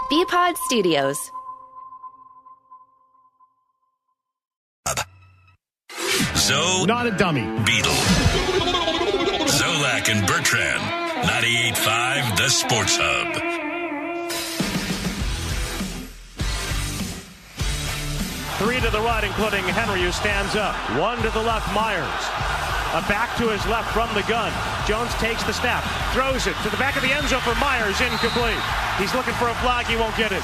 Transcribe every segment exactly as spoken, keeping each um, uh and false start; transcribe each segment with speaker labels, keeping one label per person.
Speaker 1: B-Pod Studios.
Speaker 2: So
Speaker 3: not a dummy.
Speaker 2: Beetle. Zolak and Bertrand. ninety-eight point five The Sports Hub.
Speaker 4: Three to the right, including Henry, who stands up. One to the left, Myers. A back to his left from the gun. Jones takes the snap, throws it to the back of the end zone for Myers, incomplete. He's looking for a flag, he won't get it.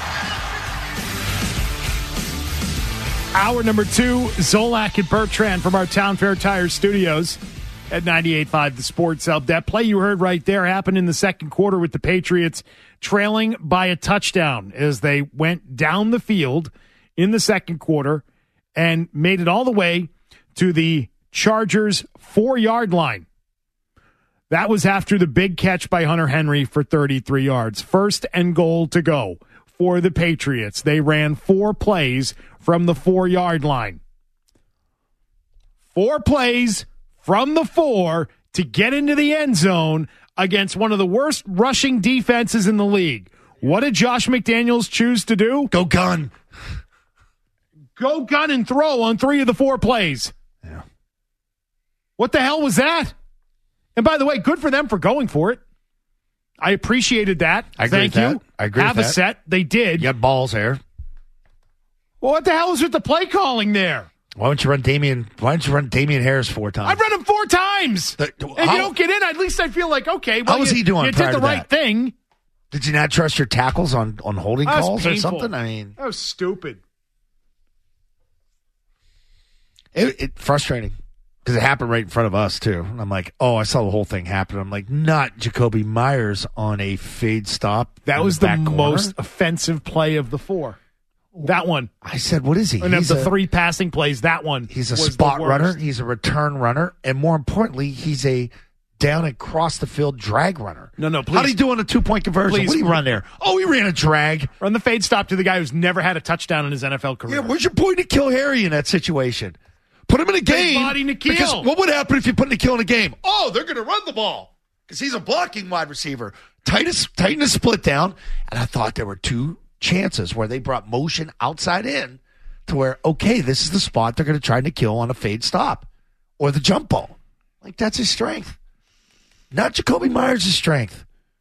Speaker 3: Hour number two, Zolak and Bertrand from our Town Fair Tire Studios at ninety-eight point five The Sports Hub. That play you heard right there happened in the second quarter with the Patriots trailing by a touchdown as they went down the field in the second quarter and made it all the way to the Chargers' four-yard line. That was after the big catch by Hunter Henry for thirty-three yards. First and goal to go for the Patriots. They ran four plays from the four-yard line. Four plays from the four to get into the end zone against one of the worst rushing defenses in the league. What did Josh McDaniels choose to do?
Speaker 5: Go gun.
Speaker 3: Go gun and throw on three of the four plays.
Speaker 5: Yeah.
Speaker 3: What the hell was that? And by the way, good for them for going for it. I appreciated that.
Speaker 5: I agree
Speaker 3: Thank
Speaker 5: with
Speaker 3: you.
Speaker 5: that. I agree
Speaker 3: Have
Speaker 5: with
Speaker 3: a
Speaker 5: that.
Speaker 3: set. They did.
Speaker 5: You got balls there.
Speaker 3: Well, what the hell is with the play calling there?
Speaker 5: Why don't you run Damian? Why don't you run Damian Harris four times?
Speaker 3: I've run him four times.
Speaker 5: The,
Speaker 3: and
Speaker 5: how,
Speaker 3: you don't get in. At least I feel like, okay, well,
Speaker 5: how was
Speaker 3: you,
Speaker 5: he doing
Speaker 3: you
Speaker 5: prior
Speaker 3: did the
Speaker 5: to
Speaker 3: right
Speaker 5: that?
Speaker 3: thing.
Speaker 5: Did you not trust your tackles on, on holding
Speaker 3: That was
Speaker 5: calls
Speaker 3: painful.
Speaker 5: or something? I mean,
Speaker 3: that was stupid.
Speaker 5: It, it frustrating because it happened right in front of us too. And I'm like, oh, I saw the whole thing happen. I'm like, not Jacoby Myers on a fade stop.
Speaker 3: That was the,
Speaker 5: the
Speaker 3: most offensive play of the four. That one.
Speaker 5: I said, what is he?
Speaker 3: And of
Speaker 5: He's
Speaker 3: the
Speaker 5: a,
Speaker 3: three passing plays, that one.
Speaker 5: He's a
Speaker 3: was
Speaker 5: spot
Speaker 3: the worst.
Speaker 5: runner. He's a return runner. And more importantly, he's a down and across the field drag runner.
Speaker 3: No, no, please.
Speaker 5: How do you do on a two point conversion?
Speaker 3: Please.
Speaker 5: What do you run there? Oh, he ran a drag.
Speaker 3: Run the fade stop to the guy who's never had a touchdown in his N F L career.
Speaker 5: Yeah, where's your point to kill Harry in that situation? Put him in a game.
Speaker 3: body Nikhil.
Speaker 5: Because what would happen if you put Nikhil in a game? Oh, they're going to run the ball because he's a blocking wide receiver. Titus, tighten the split down. And I thought there were two chances where they brought motion outside in to where, okay, this is the spot they're going to try to kill on a fade stop or the jump ball. Like, that's his strength. Not Jacoby Myers' strength.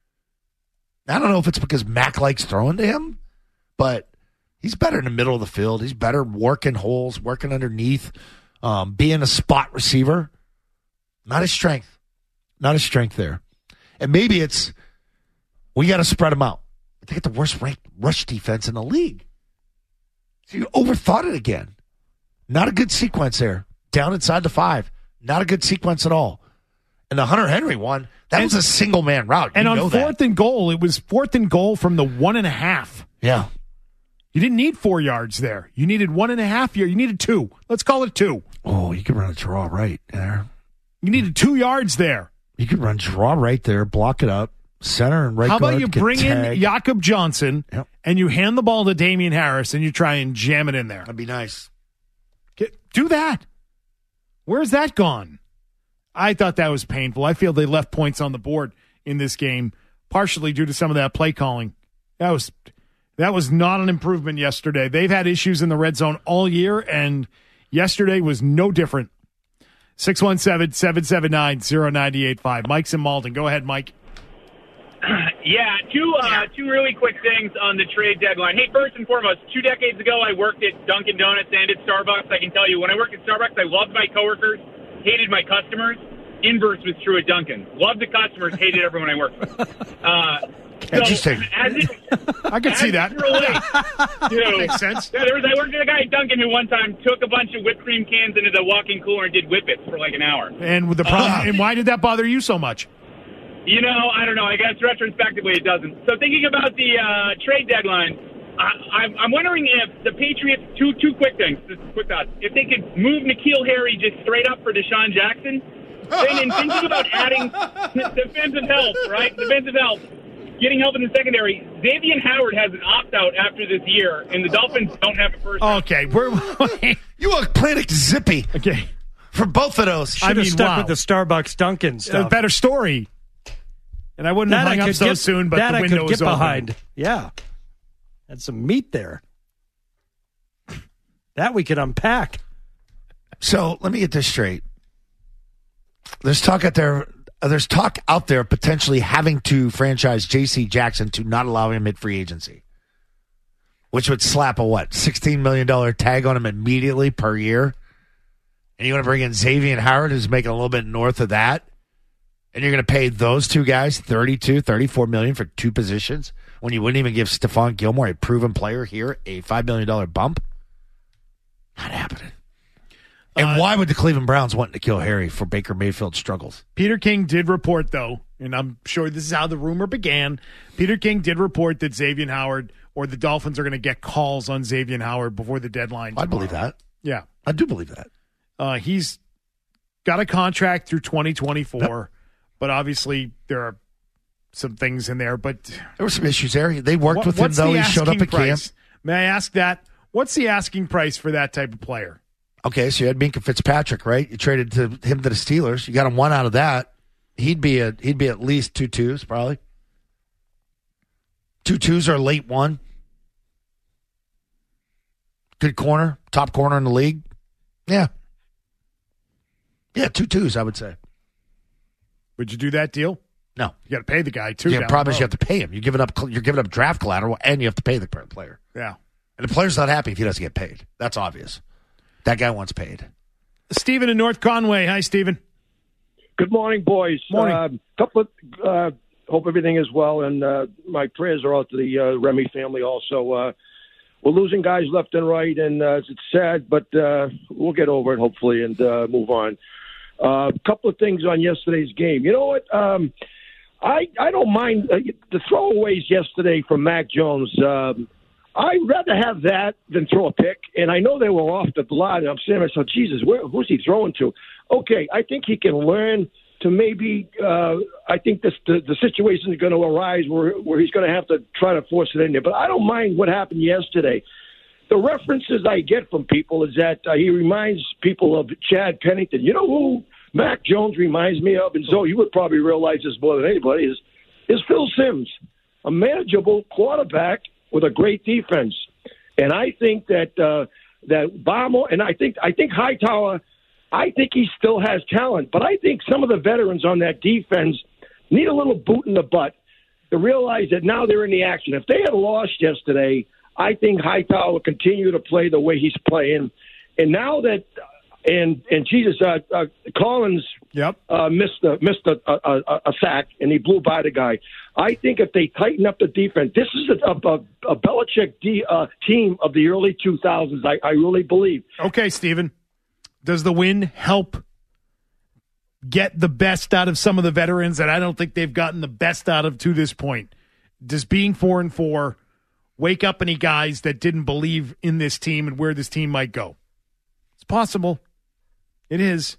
Speaker 5: I don't know if it's because Mac likes throwing to him, but he's better in the middle of the field. He's better working holes, working underneath, um, being a spot receiver. Not his strength. Not his strength there. And maybe it's we got to spread them out. They get the worst ranked rush defense in the league. So you overthought it again. Not a good sequence there. Down inside the five. Not a good sequence at all. And the Hunter Henry one, that
Speaker 3: and,
Speaker 5: was a single man route. You
Speaker 3: and on
Speaker 5: know
Speaker 3: fourth
Speaker 5: that.
Speaker 3: and goal, it was fourth and goal from the one and a half.
Speaker 5: Yeah.
Speaker 3: You didn't need four yards there. You needed one and a half yards. You needed two. Let's call it two.
Speaker 5: Oh, you could run a draw right there.
Speaker 3: You needed two yards there.
Speaker 5: You could run draw right there, block it up, center and right
Speaker 3: How
Speaker 5: guard.
Speaker 3: about you bring
Speaker 5: tag.
Speaker 3: in Jakob Johnson
Speaker 5: Yep.
Speaker 3: and you hand the ball to Damian Harris and you try and jam it in there?
Speaker 5: That'd be nice.
Speaker 3: Get, do that. Where's that gone? I thought that was painful. I feel they left points on the board in this game, partially due to some of that play calling. That was that was not an improvement yesterday. They've had issues in the red zone all year, and yesterday was no different. six one seven, seven seven nine, zero nine eight five. Mike's in Malden. Go ahead, Mike.
Speaker 6: Yeah, two uh, two really quick things on the trade deadline. Hey, first and foremost, two decades ago, I worked at Dunkin' Donuts and at Starbucks. I can tell you, when I worked at Starbucks, I loved my coworkers, hated my customers. Inverse was true at Dunkin'. Loved the customers, hated everyone I worked with. Uh, so
Speaker 5: Interesting.
Speaker 6: As it,
Speaker 3: I can
Speaker 6: as
Speaker 3: see that.
Speaker 6: it relates to,
Speaker 3: Makes sense.
Speaker 6: Yeah, there was, I worked with a guy at Dunkin' who one time took a bunch of whipped cream cans into the walk-in cooler and did whippets for like an hour.
Speaker 3: And with the problem,
Speaker 6: Uh,
Speaker 3: and why did that bother you so much?
Speaker 6: You know, I don't know. I guess retrospectively it doesn't. So thinking about the uh, trade deadline, I, I'm, I'm wondering if the Patriots, two two quick things, just quick thoughts, if they could move N'Keal Harry just straight up for Deshaun Jackson, then in thinking about adding defensive help, right, defensive help, getting help in the secondary, Xavier Howard has an opt-out after this year, and the Dolphins don't have a first round.
Speaker 3: Okay, we're
Speaker 5: You are playing zippy
Speaker 3: okay.
Speaker 5: for both of those.
Speaker 3: I
Speaker 4: Should
Speaker 3: mean,
Speaker 4: have stuck
Speaker 3: wow.
Speaker 4: with the Starbucks Dunkin'
Speaker 3: A
Speaker 4: stuff.
Speaker 3: better story. And I wouldn't
Speaker 4: that
Speaker 3: have
Speaker 4: I
Speaker 3: hung up
Speaker 4: could
Speaker 3: so
Speaker 4: get,
Speaker 3: soon, but
Speaker 4: that
Speaker 3: the
Speaker 4: I
Speaker 3: window
Speaker 4: could
Speaker 3: was
Speaker 4: get
Speaker 3: open.
Speaker 4: behind. Yeah.
Speaker 1: Had some meat there. That we could unpack.
Speaker 5: So let me get this straight. There's talk out there. There's talk out there potentially having to franchise J C Jackson to not allow him at free agency, which would slap a what sixteen million dollars tag on him immediately per year. And you want to bring in Xavier Howard, who's making a little bit north of that, and you're going to pay those two guys thirty-two, thirty-four million for two positions when you wouldn't even give Stephon Gilmore, a proven player here, a five million dollars bump. Not happening. And uh, why would the Cleveland Browns want N'Keal Harry for Baker Mayfield's struggles?
Speaker 3: Peter King did report, though, and I'm sure this is how the rumor began. Peter King did report that Xavier Howard or the Dolphins are going to get calls on Xavier Howard before the deadline tomorrow.
Speaker 5: I believe that.
Speaker 3: Yeah.
Speaker 5: I do believe that.
Speaker 3: Uh, he's got a contract through twenty twenty-four, yep. But obviously there are some things in there. But
Speaker 5: there were some issues there. They worked
Speaker 3: what,
Speaker 5: with him, though. He showed up at
Speaker 3: price?
Speaker 5: camp.
Speaker 3: May I ask that? What's the asking price for that type of player?
Speaker 5: Okay, so you had Minkah Fitzpatrick, right? You traded to him to the Steelers. You got him one out of that. He'd be a he'd be at least two twos, probably. Two twos or late one. Good corner, top corner in the league. Yeah. Yeah, two twos, I would say.
Speaker 3: Would you do that deal?
Speaker 5: No.
Speaker 3: You got to pay the guy, too.
Speaker 5: Yeah, problem is you have to pay him. You're giving up you're giving up draft collateral, and you have to pay the player.
Speaker 3: Yeah.
Speaker 5: And the player's not happy if he doesn't get paid. That's obvious. That guy wants paid.
Speaker 3: Stephen in North Conway. Hi, Stephen.
Speaker 7: Good morning, boys.
Speaker 3: Morning.
Speaker 7: Uh, couple of, uh, hope everything is well, and uh, my prayers are out to the uh, Remy family also. Uh, we're losing guys left and right, and uh, it's sad, but uh, we'll get over it, hopefully, and uh, move on. A uh, couple of things on yesterday's game. You know what? Um, I, I don't mind uh, the throwaways yesterday from Mac Jones. Um, I'd rather have that than throw a pick. And I know they were off the line. I'm saying to myself, Jesus, where, who's he throwing to? Okay, I think he can learn to maybe uh, – I think this, the, the situation is going to arise where, where he's going to have to try to force it in there. But I don't mind what happened yesterday. The references I get from people is that uh, he reminds people of Chad Pennington. You know who Mac Jones reminds me of? And Zoe, you would probably realize this more than anybody, is, is Phil Simms, a manageable quarterback with a great defense. And I think that uh, that Bamo, and I think I think Hightower, I think he still has talent, but I think some of the veterans on that defense need a little boot in the butt to realize that now they're in the action. If they had lost yesterday, I think Hightower will continue to play the way he's playing. And now that and and Jesus, uh, uh, Collins
Speaker 3: yep.
Speaker 7: uh, missed a, missed a, a, a sack, and he blew by the guy. I think if they tighten up the defense, this is a, a, a Belichick D, uh, team of the early two thousands, I, I really believe.
Speaker 3: Okay, Stephen. Does the win help get the best out of some of the veterans that I don't think they've gotten the best out of to this point? Does being four and four wake up any guys that didn't believe in this team and where this team might go? It's possible. It is.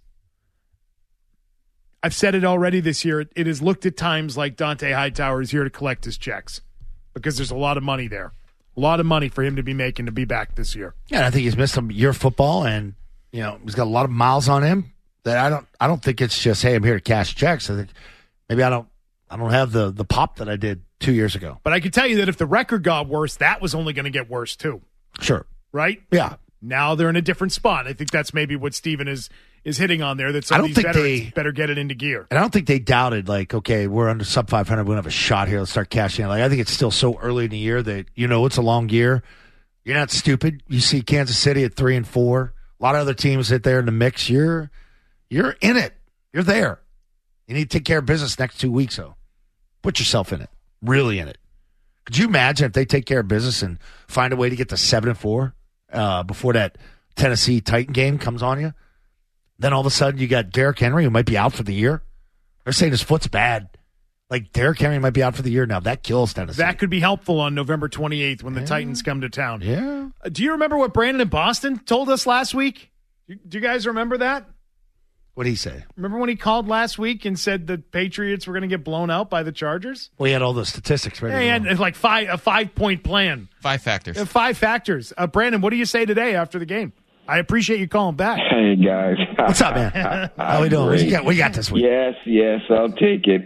Speaker 3: I've said it already this year. It has looked at times like Dante Hightower is here to collect his checks because there's a lot of money there. A lot of money for him to be making to be back this year.
Speaker 5: Yeah, I think he's missed some year of football, and you know he's got a lot of miles on him. That I don't. I don't think it's just hey, I'm here to cash checks. I think maybe I don't. I don't have the the pop that I did two years ago.
Speaker 3: But I can tell you that if the record got worse, that was only going to get worse too.
Speaker 5: Sure.
Speaker 3: Right?
Speaker 5: Yeah.
Speaker 3: Now they're in a different spot. I think that's maybe what Steven is is hitting on there, that some
Speaker 5: I
Speaker 3: of
Speaker 5: don't
Speaker 3: these
Speaker 5: think
Speaker 3: veterans
Speaker 5: they,
Speaker 3: better get it into gear.
Speaker 5: And I don't think they doubted, like, okay, we're under sub five hundred. We don't have a shot here. Let's start cashing in. Like, I think it's still so early in the year that, you know, it's a long year. You're not stupid. You see Kansas City at three and four. A lot of other teams sit there in the mix. You're you're in it. You're there. You need to take care of business next two weeks, though. Put yourself in it. Really in it. Could you imagine if they take care of business and find a way to get to seven and four uh, before that Tennessee Titan game comes on you? Then all of a sudden you got Derrick Henry who might be out for the year. They're saying his foot's bad. Like, Derrick Henry might be out for the year now. That kills Tennessee.
Speaker 3: That could be helpful on November twenty-eighth when the yeah. Titans come to town.
Speaker 5: Yeah.
Speaker 3: Uh, do you remember what Brandon in Boston told us last week? Do you guys remember that?
Speaker 5: What did he say?
Speaker 3: Remember when he called last week and said the Patriots were going to get blown out by the Chargers?
Speaker 5: Well, he had all those statistics ready.
Speaker 3: Yeah, he had like five, a five-point plan.
Speaker 8: Five factors.
Speaker 3: Uh, five factors. Uh, Brandon, what do you say today after the game? I appreciate you calling back.
Speaker 9: Hey, guys.
Speaker 5: What's up, man? How we doing? What you, got, what you got this week?
Speaker 9: Yes, yes, I'll take it.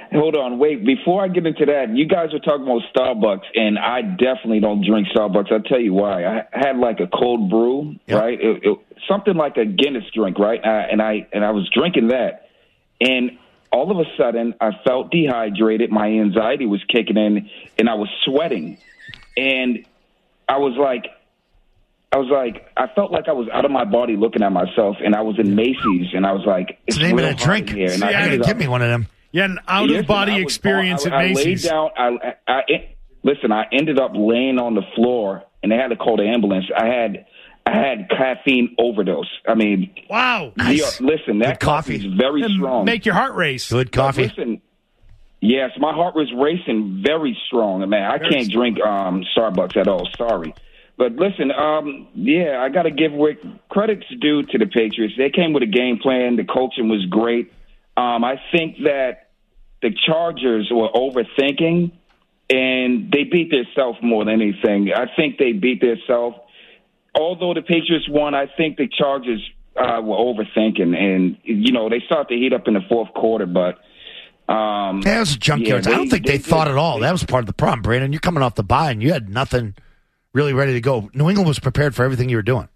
Speaker 8: Hold on, wait. Before I get into that, you guys are talking about Starbucks, and I definitely don't drink Starbucks. I'll tell you why. I had like a cold brew, yep. right? It, it, something like a Guinness drink, right? I, and I and I was drinking that, and all of a sudden, I felt dehydrated. My anxiety was kicking in, and I was sweating, and I was like, I was like, I felt like I was out of my body looking at myself, and I was in Macy's, and I was like,
Speaker 5: it's the name of that drink.
Speaker 8: Here. And
Speaker 3: See,
Speaker 8: I
Speaker 3: I
Speaker 5: give me one of them.
Speaker 3: Yeah, an out-of-body
Speaker 8: listen,
Speaker 3: experience
Speaker 8: I was, I,
Speaker 3: at Macy's.
Speaker 8: I laid down. I, I, I, listen, I ended up laying on the floor, and they had to call the ambulance. I had I had caffeine overdose. I mean,
Speaker 3: wow.
Speaker 8: Nice. Listen, that
Speaker 5: Good coffee
Speaker 8: is very
Speaker 3: and
Speaker 8: strong.
Speaker 3: Make your heart race.
Speaker 5: Good coffee.
Speaker 8: But listen, yes, my heart was racing very strong. Man, I
Speaker 3: Very
Speaker 8: can't
Speaker 3: strong.
Speaker 8: drink um, Starbucks at all. Sorry. But listen, um, yeah, I got to give credit's due to the Patriots. They came with a game plan. The coaching was great. Um, I think that the Chargers were overthinking, and they beat themselves more than anything. I think they beat themselves. Although the Patriots won, I think the Chargers uh, were overthinking. And, you know, they started to heat up in the fourth quarter, but um,
Speaker 5: that was a junkyard.
Speaker 8: yeah,
Speaker 5: I don't think they,
Speaker 8: they
Speaker 5: thought
Speaker 8: did-
Speaker 5: at all. That was part of the problem, Brandon. You're coming off the bye, and you had nothing really ready to go. New England was prepared for everything you were doing.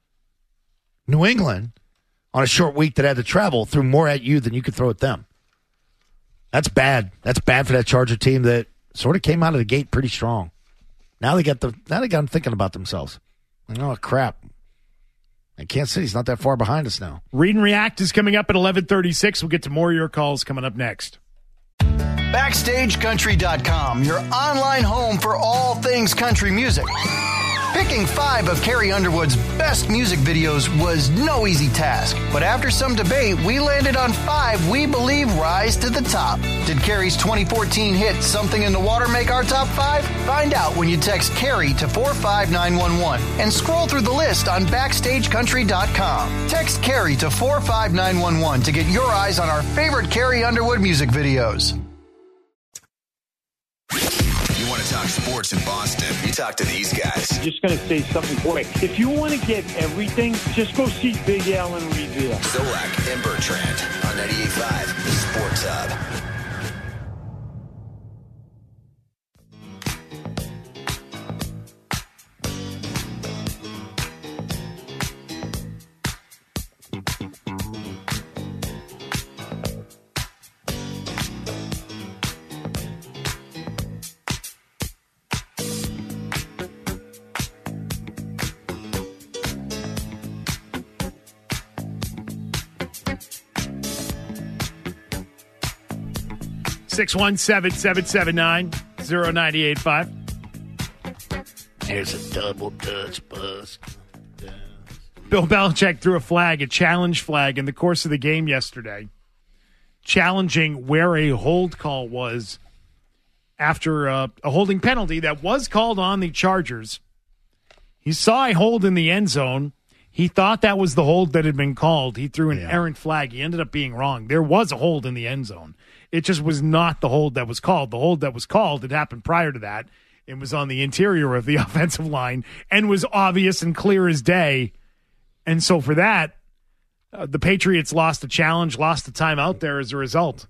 Speaker 5: New England, on a short week that had to travel, threw more at you than you could throw at them. That's bad. That's bad for that Charger team that sort of came out of the gate pretty strong. Now they got the now they got them thinking about themselves. Oh crap! And Kansas City's not that far behind us now.
Speaker 3: Read and React is coming up at eleven thirty-six. We'll get to more of your calls coming up next.
Speaker 9: Backstage Country dot com, your online home for all things country music. Picking five of Carrie Underwood's best music videos was no easy task, but after some debate, we landed on five we believe rise to the top. Did Carrie's twenty fourteen hit Something in the Water make our top five? Find out when you text Carrie to four five nine one one and scroll through the list on Backstage Country dot com. Text Carrie to four five nine one one to get your eyes on our favorite Carrie Underwood music videos.
Speaker 10: You want to talk sports in Boston? You talk to these guys.
Speaker 11: Just going to say something quick. If you want to get everything, just go see Big Al and Reveal.
Speaker 10: Zolak and Bertrand on ninety-eight point five, the Sports Hub.
Speaker 3: six one seven, seven seven nine, zero nine eight five.
Speaker 5: There's a double Dutch bus.
Speaker 3: Bill Belichick threw a flag, a challenge flag, in the course of the game yesterday, challenging where a hold call was after a, a holding penalty that was called on the Chargers. He saw a hold in the end zone. He thought that was the hold that had been called. He threw an
Speaker 5: Yeah.
Speaker 3: errant flag. He ended up being wrong. There was a hold in the end zone. It just was not the hold that was called. The hold that was called had happened prior to that. It was on the interior of the offensive line and was obvious and clear as day. And so for that, uh, the Patriots lost the challenge, lost the time out there as a result.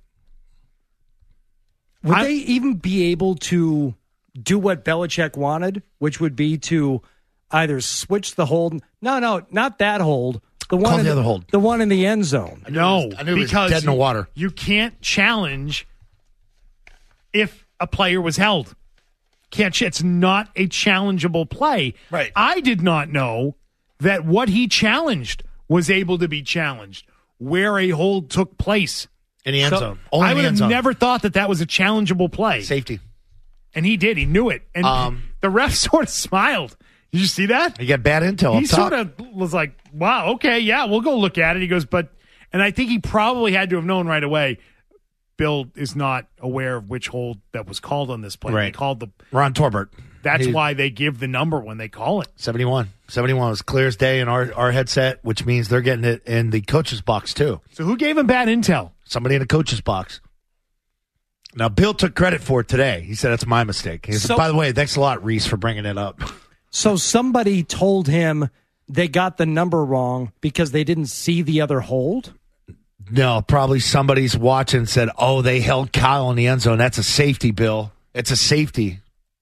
Speaker 1: Would
Speaker 3: I-
Speaker 1: they even be able to do what Belichick wanted, which would be to either switch the hold? No, no, not that hold. The one
Speaker 5: Call
Speaker 1: in
Speaker 5: the other hold.
Speaker 1: The one in the end zone.
Speaker 3: No,
Speaker 5: I knew it was
Speaker 3: because
Speaker 5: dead in the
Speaker 3: you-
Speaker 5: water.
Speaker 3: You can't challenge if a player was held. Can't. It's not a challengeable play.
Speaker 5: Right.
Speaker 3: I did not know that what he challenged was able to be challenged where a hold took place
Speaker 5: In the end
Speaker 3: So,
Speaker 5: zone. Only
Speaker 3: I
Speaker 5: in
Speaker 3: would
Speaker 5: the end
Speaker 3: have
Speaker 5: zone.
Speaker 3: never thought that that was a challengeable play.
Speaker 5: Safety.
Speaker 3: And he did. He knew it. And
Speaker 5: Um,
Speaker 3: the ref sort of smiled. Did you see that?
Speaker 5: You got bad intel
Speaker 3: He
Speaker 5: up top.
Speaker 3: sort of was like, wow, okay, yeah, we'll go look at it. He goes, but, and I think he probably had to have known right away, Bill is not aware of which hold that was called on this play. They
Speaker 5: Right.
Speaker 3: called the,
Speaker 5: Ron Torbert.
Speaker 3: that's
Speaker 5: He-
Speaker 3: why they give the number when they call it.
Speaker 5: seventy-one. seventy-one was clear as day in our, our headset, which means they're getting it in the coach's box, too.
Speaker 3: So who gave him bad intel?
Speaker 5: Somebody in the coach's box. Now, Bill took credit for it today. He said, that's my mistake. He said,
Speaker 1: So-
Speaker 5: by the way, thanks a lot, Reese, for bringing it up.
Speaker 1: So somebody told him they got the number wrong because they didn't see the other hold?
Speaker 5: No, probably somebody's watching and said, oh, they held Kyle in the end zone. That's a safety, Bill. It's a safety.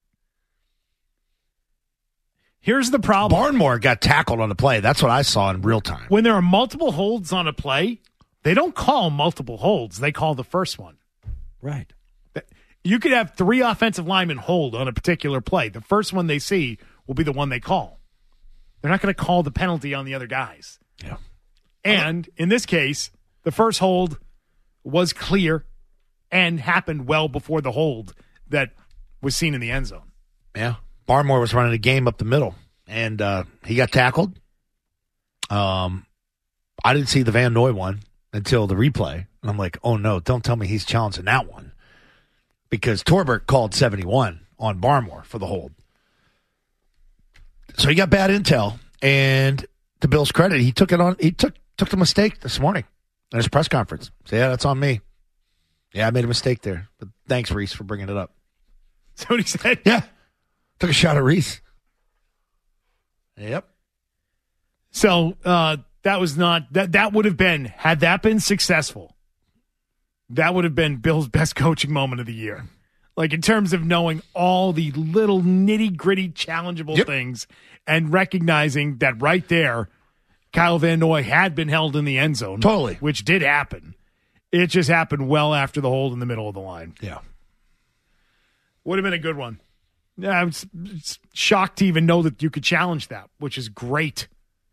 Speaker 3: Here's the problem.
Speaker 5: Barnmore got tackled on the play. That's what I saw in real time.
Speaker 3: When there are multiple holds on a play, they don't call multiple holds. They call the first one.
Speaker 1: Right.
Speaker 3: You could have three offensive linemen hold on a particular play. The first one they see will be the one they call. They're not going to call the penalty on the other guys.
Speaker 5: Yeah.
Speaker 3: And in this case, the first hold was clear and happened well before the hold that was seen in the end zone.
Speaker 5: Yeah. Barnmore was running a game up the middle, and uh, he got tackled. Um, I didn't see the Van Noy one until the replay. And I'm like, oh, no, don't tell me he's challenging that one. Because Torbert called seventy-one on Barnmore for the hold. So he got bad intel, and to Bill's credit, he took it on. He took took the mistake this morning in his press conference. So, yeah, that's on me. Yeah, I made a mistake there. But thanks, Reese, for bringing it up.
Speaker 3: That's what he said?
Speaker 5: Yeah. Took a shot at Reese. Yep.
Speaker 3: So uh, that was not, that, that would have been, had that been successful, that would have been Bill's best coaching moment of the year. Like in terms of knowing all the little nitty gritty challengeable
Speaker 5: yep.
Speaker 3: things and recognizing that right there, Kyle Van Noy had been held in the end zone.
Speaker 5: Totally.
Speaker 3: Which did happen. It just happened well after the hold in the middle of the line.
Speaker 5: Yeah.
Speaker 3: Would have been a good one. Yeah, I was shocked to even know that you could challenge that, which is great.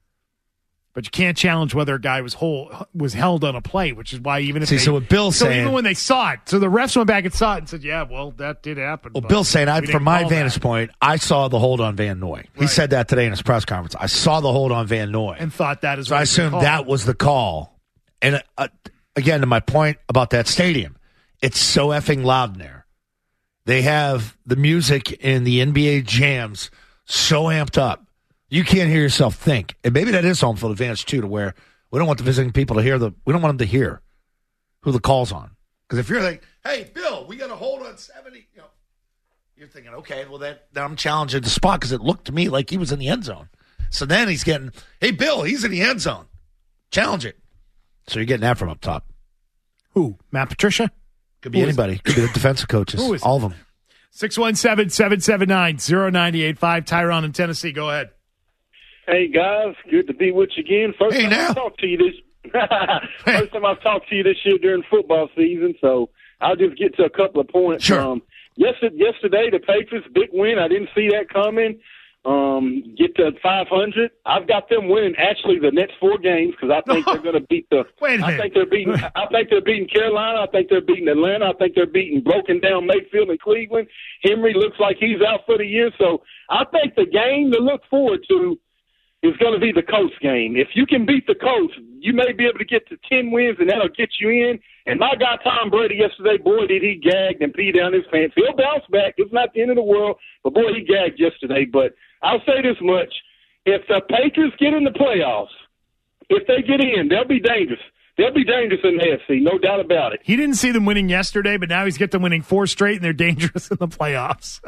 Speaker 3: But you can't challenge whether a guy was whole, was held on a play, which is why even if
Speaker 5: See,
Speaker 3: they,
Speaker 5: so what Bill's
Speaker 3: so
Speaker 5: saying,
Speaker 3: even when they saw it, so the refs went back and saw it and said, "Yeah, well, that did happen."
Speaker 5: Well, Bill's saying, I, from my vantage
Speaker 3: that.
Speaker 5: point, I saw the hold on Van Noy. He
Speaker 3: Right.
Speaker 5: said that today in his press conference. I saw the hold on Van Noy
Speaker 3: and thought that is.
Speaker 5: So I assumed that was the call. And uh, again, to my point about that stadium, it's so effing loud in there. They have the music in the N B A jams so amped up, you can't hear yourself think. And maybe that is home field advantage too, to where we don't want the visiting people to hear the. We don't want them to hear who the call's on. Because if you're like, "Hey, Bill, we got a hold on seventy," you know, you're thinking, "Okay, well that then I'm challenging the spot because it looked to me like he was in the end zone." So then he's getting, "Hey, Bill, he's in the end zone. Challenge it." So you're getting that from up top.
Speaker 3: Who? Matt Patricia?
Speaker 5: Could be
Speaker 3: Who
Speaker 5: anybody. Could be the defensive coaches.
Speaker 3: Who is
Speaker 5: all of them.
Speaker 3: six one seven, seven seven nine, zero nine eight five. Tyron in Tennessee. Go ahead.
Speaker 11: Hey, guys. Good to be with you again. First
Speaker 5: hey,
Speaker 11: time
Speaker 5: now.
Speaker 11: I've talked to you this First time I've talked to you this year during football season, so I'll just get to a couple of points.
Speaker 5: Sure.
Speaker 11: Um, yesterday, yesterday, the Patriots, big win. I didn't see that coming. Um, get to five hundred. I've got them winning actually the next four games because I think they're going to beat the.
Speaker 3: Wait a
Speaker 11: I
Speaker 3: minute.
Speaker 11: think they're beating. I think they're beating Carolina. I think they're beating Atlanta. I think they're beating broken down Mayfield and Cleveland. Henry looks like he's out for the year, so I think the game to look forward to is going to be the Colts game. If you can beat the Colts, you may be able to get to ten wins, and that'll get you in. And my guy Tom Brady yesterday, boy, did he gag and pee down his pants. He'll bounce back. It's not the end of the world, but boy, he gagged yesterday. But I'll say this much. If the Patriots get in the playoffs, if they get in, they'll be dangerous. They'll be dangerous in the A F C, no doubt about it.
Speaker 3: He didn't see them winning yesterday, but now he's get them winning four straight, and they're dangerous in the playoffs.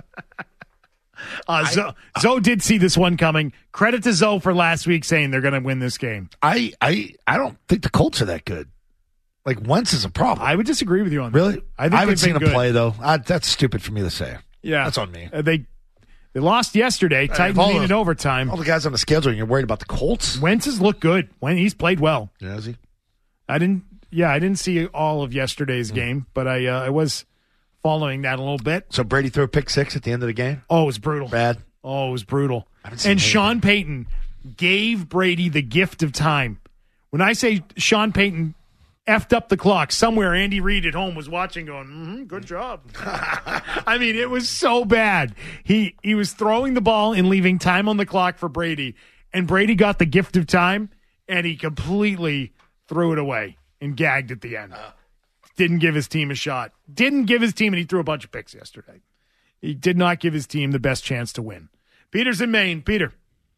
Speaker 3: uh, Zoe, Zoe did see this one coming. Credit to Zoe for last week saying they're going to win this game.
Speaker 5: I, I I don't think the Colts are that good. Like, Wentz is a problem.
Speaker 3: I would disagree with you on that.
Speaker 5: Really?
Speaker 3: I, think
Speaker 5: I haven't
Speaker 3: they've
Speaker 5: seen
Speaker 3: been
Speaker 5: him
Speaker 3: good.
Speaker 5: play, though. I, that's stupid for me to say.
Speaker 3: Yeah.
Speaker 5: That's on me.
Speaker 3: Uh, they they lost yesterday. Titans
Speaker 5: all
Speaker 3: needed
Speaker 5: the-
Speaker 3: overtime.
Speaker 5: All the guys on the schedule, and you're worried about the Colts?
Speaker 3: Wentz has looked good. When he's played well.
Speaker 5: Yeah, is he?
Speaker 3: I didn't. Yeah, I didn't see all of yesterday's
Speaker 5: Mm.
Speaker 3: game, but I uh, I was following that a little bit.
Speaker 5: So Brady threw a pick six at the end of the game?
Speaker 3: Oh, it was brutal.
Speaker 5: Bad.
Speaker 3: Oh, it was brutal.
Speaker 5: haven't seen
Speaker 3: And
Speaker 5: anything.
Speaker 3: Sean Payton gave Brady the gift of time. When I say Sean Payton effed up the clock, somewhere Andy Reid at home was watching going, mm-hmm, good job. I mean, it was so bad. He he was throwing the ball and leaving time on the clock for Brady, and Brady got the gift of time, and he completely threw it away and gagged at the end. Didn't give his team a shot. Didn't give his team, and he threw a bunch of picks yesterday. He did not give his team the best chance to win. Peter's in Maine. Peter.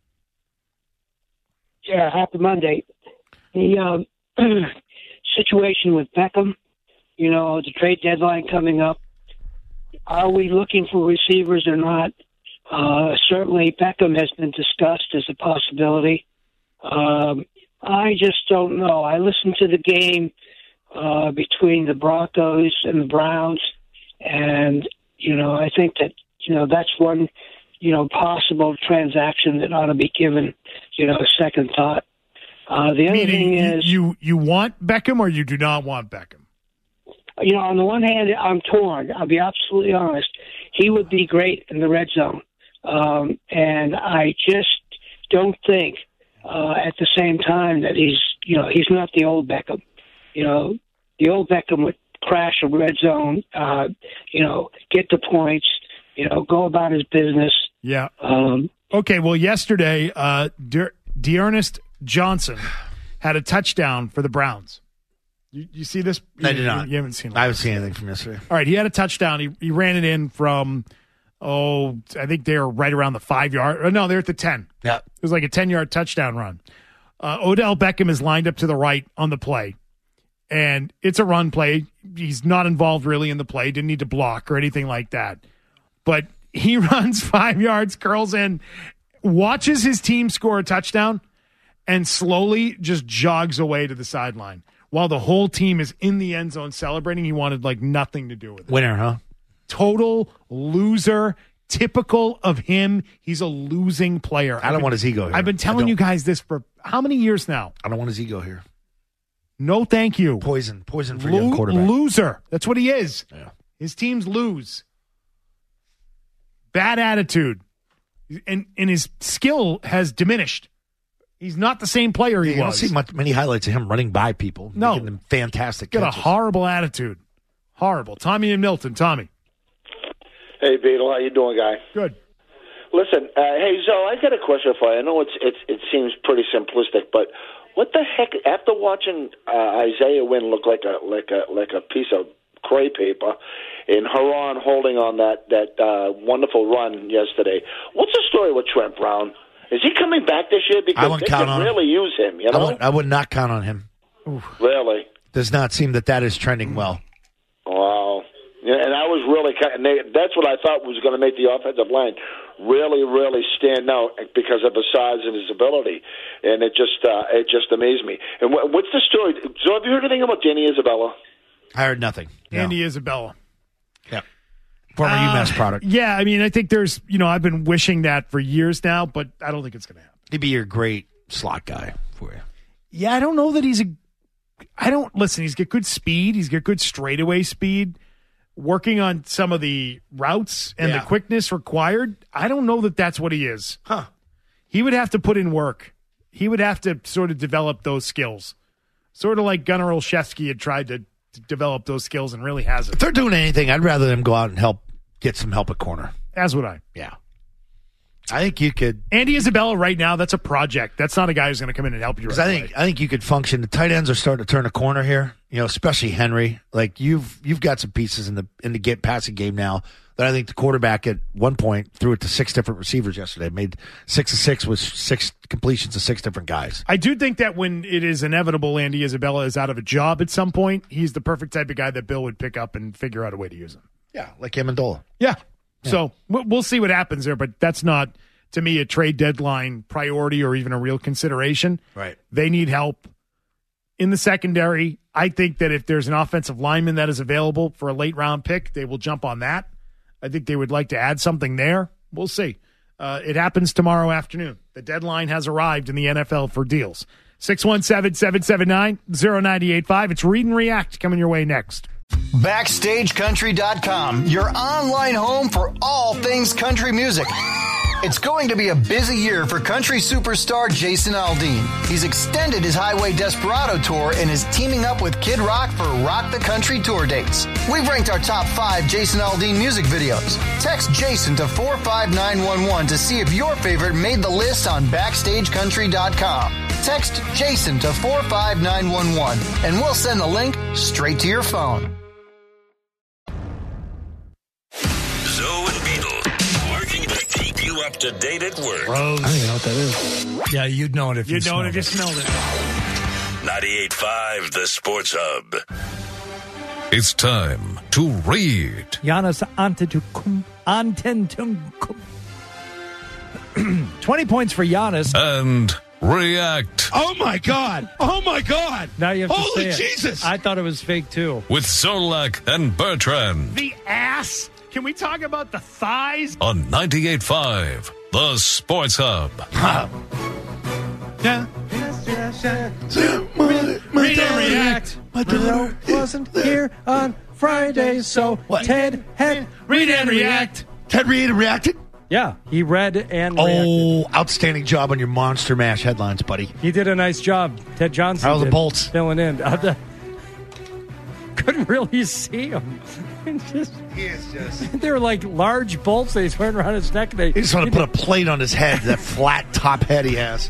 Speaker 12: Yeah, happy Monday. The um, situation with Beckham, you know, the trade deadline coming up. Are we looking for receivers or not? Uh, certainly, Beckham has been discussed as a possibility. Um, I just don't know. I listened to the game uh, between the Broncos and the Browns. And, you know, I think that, you know, that's one, you know, possible transaction that ought to be given, you know, a second thought. Uh, the other
Speaker 3: Meaning
Speaker 12: thing
Speaker 3: you,
Speaker 12: is...
Speaker 3: You, you want Beckham or you do not want Beckham?
Speaker 12: You know, on the one hand, I'm torn. I'll be absolutely honest. He would be great in the red zone. Um, and I just don't think uh, at the same time that he's, you know, he's not the old Beckham. You know, the old Beckham would crash a red zone, uh, you know, get the points, you know, go about his business.
Speaker 3: Yeah.
Speaker 12: Um,
Speaker 3: okay, well, yesterday, uh, De- Dearness Johnson had a touchdown for the Browns. You, you see this?
Speaker 5: I
Speaker 3: you,
Speaker 5: did not.
Speaker 3: You, you haven't seen it.
Speaker 5: I haven't seen anything from yesterday.
Speaker 3: All right, he had a touchdown. He he ran it in from, oh, I think they were right around the five-yard. Or no, they're at the ten.
Speaker 5: Yeah.
Speaker 3: It was like a ten-yard touchdown run. Uh, Odell Beckham is lined up to the right on the play, and it's a run play. He's not involved really in the play, didn't need to block or anything like that. But he runs five yards, curls in, watches his team score a touchdown, and slowly just jogs away to the sideline. While the whole team is in the end zone celebrating, he wanted like nothing to do with it.
Speaker 5: Winner, huh?
Speaker 3: Total loser, typical of him. He's a losing player.
Speaker 5: I don't
Speaker 3: been,
Speaker 5: want his ego here.
Speaker 3: I've been telling you guys this for how many years now?
Speaker 5: I don't want his ego here.
Speaker 3: No, thank you.
Speaker 5: Poison. Poison for
Speaker 3: Lo-
Speaker 5: young quarterback.
Speaker 3: Loser. That's what he is.
Speaker 5: Yeah.
Speaker 3: His teams lose. Bad attitude. And, and his skill has diminished. He's not the same player he
Speaker 5: you
Speaker 3: was.
Speaker 5: don't see much, many highlights of him running by people.
Speaker 3: No.
Speaker 5: Making them fantastic
Speaker 3: Got a
Speaker 5: catches.
Speaker 3: horrible attitude. Horrible. Tommy and Milton. Tommy.
Speaker 13: Hey, Beetle, how you doing, guy?
Speaker 3: Good.
Speaker 13: Listen, uh, hey, Zoe, I got a question for you. I know it's it's it seems pretty simplistic, but what the heck? After watching uh, Isaiah Wynn look like a like a like a piece of cray paper, and Haran holding on that that uh, wonderful run yesterday, what's the story with Trent Brown? Is he coming back this year?
Speaker 5: I
Speaker 13: Because
Speaker 5: wouldn't
Speaker 13: they
Speaker 5: count
Speaker 13: could
Speaker 5: on him.
Speaker 13: really use him. You
Speaker 5: I
Speaker 13: know,
Speaker 5: would, I would not count on him.
Speaker 13: really.
Speaker 5: Does not seem that that is trending well.
Speaker 13: Wow. Yeah, and I was really kind of, and they, that's what I thought was going to make the offensive line really, really stand out because of his size and his ability, and it just uh, it just amazed me. And wh- what's the story? So, have you heard anything about Danny Isabella?
Speaker 5: I heard nothing.
Speaker 3: Andy Isabella.
Speaker 5: Yeah. Former
Speaker 3: Uh,
Speaker 5: UMass product.
Speaker 3: Yeah, I mean, I think there's, you know, I've been wishing that for years now, but I don't think it's going to happen.
Speaker 5: He'd be your great slot guy for you.
Speaker 3: Yeah, I don't know that he's a. I don't listen. He's got good speed. He's got good straightaway speed. Working on some of the routes and
Speaker 5: Yeah.
Speaker 3: the quickness required. I don't know that that's what he is.
Speaker 5: Huh.
Speaker 3: He would have to put in work. He would have to sort of develop those skills. Sort of like Gunnar Olszewski had tried to, to develop those skills and really hasn't.
Speaker 5: If they're doing anything, I'd rather them go out and help get some help at corner.
Speaker 3: As would I.
Speaker 5: Yeah. I think you could.
Speaker 3: Andy Isabella right now, that's a project. That's not a guy who's going to come in and help you right
Speaker 5: Because I think
Speaker 3: away.
Speaker 5: I think you could function. The tight ends are starting to turn a corner here. You know, especially Henry. Like you've you've got some pieces in the in the get passing game now that I think the quarterback at one point threw it to six different receivers yesterday. Made six to six with six completions to six different guys.
Speaker 3: I do think that when it is inevitable Andy Isabella is out of a job at some point, he's the perfect type of guy that Bill would pick up and figure out a way to use him.
Speaker 5: Yeah, like Amendola.
Speaker 3: Yeah. yeah. So we'll we'll see what happens there, but that's not, to me, a trade deadline priority or even a real consideration.
Speaker 5: Right.
Speaker 3: They need help in the secondary. I think that if there's an offensive lineman that is available for a late round pick, they will jump on that. I think they would like to add something there. We'll see. Uh, it happens tomorrow afternoon. The deadline has arrived in the N F L for deals. six one seven, seven seven nine, zero nine eight five. It's Read and React coming your way next.
Speaker 9: Backstage Country dot com, your online home for all things country music. It's going to be a busy year for country superstar Jason Aldean. He's extended his Highway Desperado tour and is teaming up with Kid Rock for Rock the Country tour dates. We've ranked our top five Jason Aldean music videos. Text Jason to four five nine one one to see if your favorite made the list on Backstage Country dot com. Text Jason to four five nine one one and we'll send the link straight to your phone.
Speaker 2: Zoe and Beetle, working to keep you up to date at work.
Speaker 1: I don't even know what that is. Yeah, you'd know it if you
Speaker 3: You'd know it if you
Speaker 1: smelled
Speaker 3: smelled it.
Speaker 2: ninety-eight point five The Sports Hub.
Speaker 14: It's time to read.
Speaker 1: Giannis Antetokounmpo. Antetokounmpo. twenty points for Giannis.
Speaker 14: And React.
Speaker 5: Oh, my God. Oh, my God.
Speaker 1: Now you have to
Speaker 5: Holy
Speaker 1: say it.
Speaker 5: Jesus.
Speaker 1: I thought it was fake, too.
Speaker 14: With Zolak and Bertrand.
Speaker 3: The ass. Can we talk about the thighs?
Speaker 14: On ninety-eight point five, The Sports Hub.
Speaker 3: Yeah.
Speaker 1: Read and react. My daughter wasn't here on Friday, so
Speaker 5: What?
Speaker 1: Ted had
Speaker 3: Read and react.
Speaker 5: Ted Reed reacted?
Speaker 1: Yeah, he read and reacted.
Speaker 5: Oh, outstanding job on your Monster Mash headlines, buddy.
Speaker 1: He did a nice job. Ted Johnson
Speaker 5: How's the
Speaker 1: did,
Speaker 5: bolts?
Speaker 1: filling in. Uh, the- couldn't really see him. Just,
Speaker 5: He is just...
Speaker 1: they were like large bolts that he's wearing around his neck. They,
Speaker 5: He just want to put a plate on his head, that flat top head he has.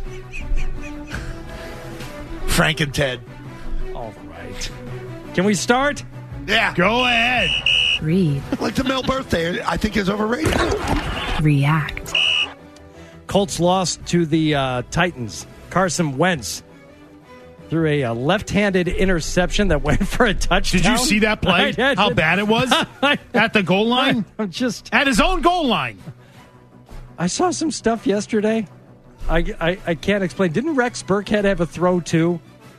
Speaker 5: Frank and Ted.
Speaker 1: All right. Can we start?
Speaker 5: Yeah.
Speaker 3: Go ahead.
Speaker 15: Read.
Speaker 5: Like the Mel birthday, I think is overrated.
Speaker 15: React.
Speaker 1: Colts lost to the uh, Titans. Carson Wentz threw a, uh left-handed interception that went for a touchdown.
Speaker 3: Did you see that play?
Speaker 1: I did.
Speaker 3: How bad it was? At the goal line?
Speaker 1: I'm just
Speaker 3: At his own goal line.
Speaker 1: I saw some stuff yesterday. I, I, I can't explain. Didn't Rex Burkhead have a throw too?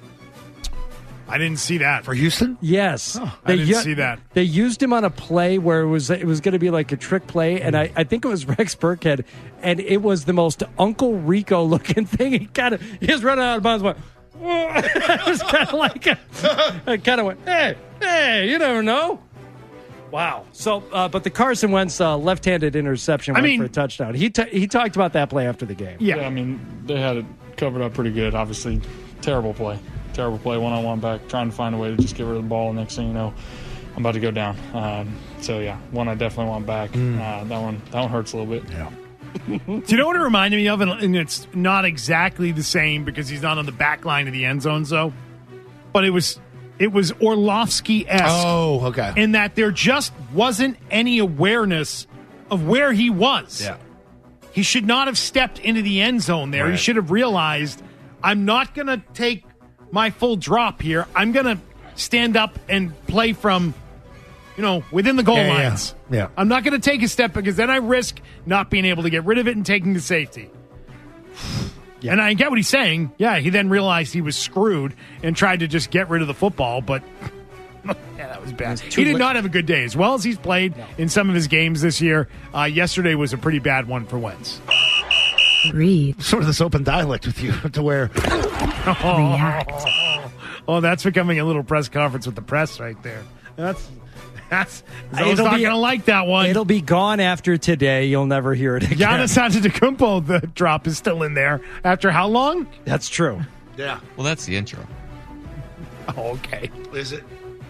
Speaker 3: I didn't see that.
Speaker 5: For Houston?
Speaker 1: Yes.
Speaker 3: I didn't
Speaker 1: u-
Speaker 3: see that.
Speaker 1: They used him on a play where it was it was going to be like a trick play, and I, I think it was Rex Burkhead, and it was the most Uncle Rico looking thing. He kind of he was running out of bounds. Went, it was kind of like a, I kind of went, hey, hey, you never know. Wow. So, uh, but the Carson Wentz uh, left-handed interception went
Speaker 3: I mean,
Speaker 1: for a touchdown. He t- he talked about that play after the game.
Speaker 3: Yeah.
Speaker 16: yeah, I mean, they had it covered up pretty good. Obviously, terrible play. Terrible play, one-on-one back, trying to find a way to just get rid of the ball. And next thing you know, I'm about to go down. Um, so, yeah, one I definitely want back. Mm. Uh, that one that one hurts a little bit.
Speaker 5: Yeah.
Speaker 3: Do you know what it reminded me of? And it's not exactly the same because he's not on the back line of the end zone, so. But it was it was Orlovsky-esque.
Speaker 5: Oh, okay.
Speaker 3: In that there just wasn't any awareness of where he was.
Speaker 5: Yeah.
Speaker 3: He should not have stepped into the end zone there.
Speaker 5: Right.
Speaker 3: He should have realized, I'm not going to take my full drop here. I'm going to stand up and play from, you know, within the goal
Speaker 5: Yeah, yeah,
Speaker 3: lines.
Speaker 5: yeah.
Speaker 3: I'm not going to take a step because then I risk not being able to get rid of it and taking the safety. Yeah. And I get what he's saying. Yeah, he then realized he was screwed and tried to just get rid of the football, but yeah, that was bad.
Speaker 1: It was
Speaker 3: He did
Speaker 1: late.
Speaker 3: not have a good day. As well as he's played no. in some of his games this year, uh, yesterday was a pretty bad one for Wentz.
Speaker 15: Read.
Speaker 5: Sort of this open dialect with you to where...
Speaker 15: React.
Speaker 3: Oh, that's becoming a little press conference with the press right there. That's... That's Zoe's
Speaker 1: It'll
Speaker 3: not
Speaker 1: be-
Speaker 3: going to like that one.
Speaker 1: It'll be gone after today. You'll never hear it again.
Speaker 3: Giannis Antetokounmpo, the drop is still in there. After how long?
Speaker 1: That's true.
Speaker 5: Yeah.
Speaker 17: Well, that's the intro.
Speaker 3: Oh, okay.
Speaker 5: Is it?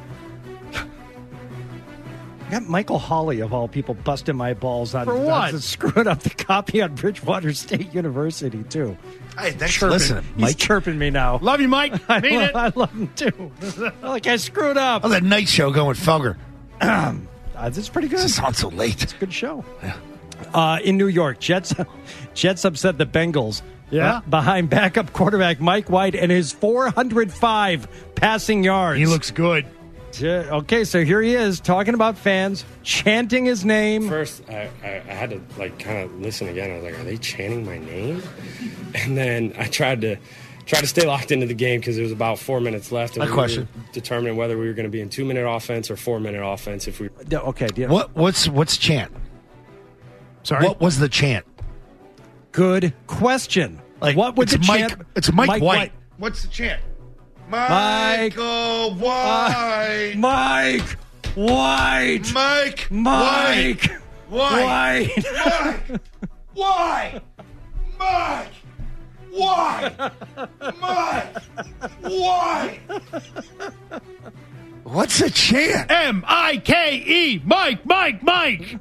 Speaker 1: I got Michael Hawley, of all people, busting my balls on,
Speaker 3: For what?
Speaker 1: on screwing up the copy on Bridgewater State University, too.
Speaker 5: Hey, thanks for
Speaker 1: Chirping.
Speaker 5: listening,
Speaker 1: He's
Speaker 5: Mike.
Speaker 1: chirping me now.
Speaker 3: Love you, Mike.
Speaker 1: I,
Speaker 3: Mean
Speaker 1: love,
Speaker 3: it.
Speaker 1: I love him, too. Like, I screwed up.
Speaker 5: Oh, that night show going with Felger.
Speaker 1: Uh, this is pretty good.
Speaker 5: This is on so late.
Speaker 1: It's a good show.
Speaker 5: Yeah.
Speaker 1: Uh, in New York, Jets Jets upset the Bengals.
Speaker 3: Yeah?
Speaker 1: uh, behind backup quarterback Mike White and his four hundred five passing yards.
Speaker 3: He looks good.
Speaker 1: Okay, so here he is talking about fans, chanting his name.
Speaker 18: First, I, I, I had to like kind of listen again. I was like, "Are they chanting my name?" And then I tried to try to stay locked into the game because there was about four minutes left. And
Speaker 5: My
Speaker 18: we
Speaker 5: question:
Speaker 18: were determining whether we were going to be in two minute offense or four minute offense. If we
Speaker 1: okay, yeah.
Speaker 5: What what's what's chant?
Speaker 3: Sorry,
Speaker 5: what was the chant?
Speaker 1: Good question.
Speaker 5: Like
Speaker 1: what would
Speaker 5: it's
Speaker 1: the
Speaker 5: Mike?
Speaker 1: chant?
Speaker 5: It's Mike,
Speaker 1: Mike
Speaker 5: White.
Speaker 1: White.
Speaker 5: What's the chant?
Speaker 1: Mike
Speaker 5: Michael White.
Speaker 1: Uh, Mike White.
Speaker 5: Mike.
Speaker 1: Mike
Speaker 5: White.
Speaker 1: White.
Speaker 5: Why? Mike. Why? Mike. Why? What's the chant?
Speaker 3: M I K E. Mike, Mike, Mike.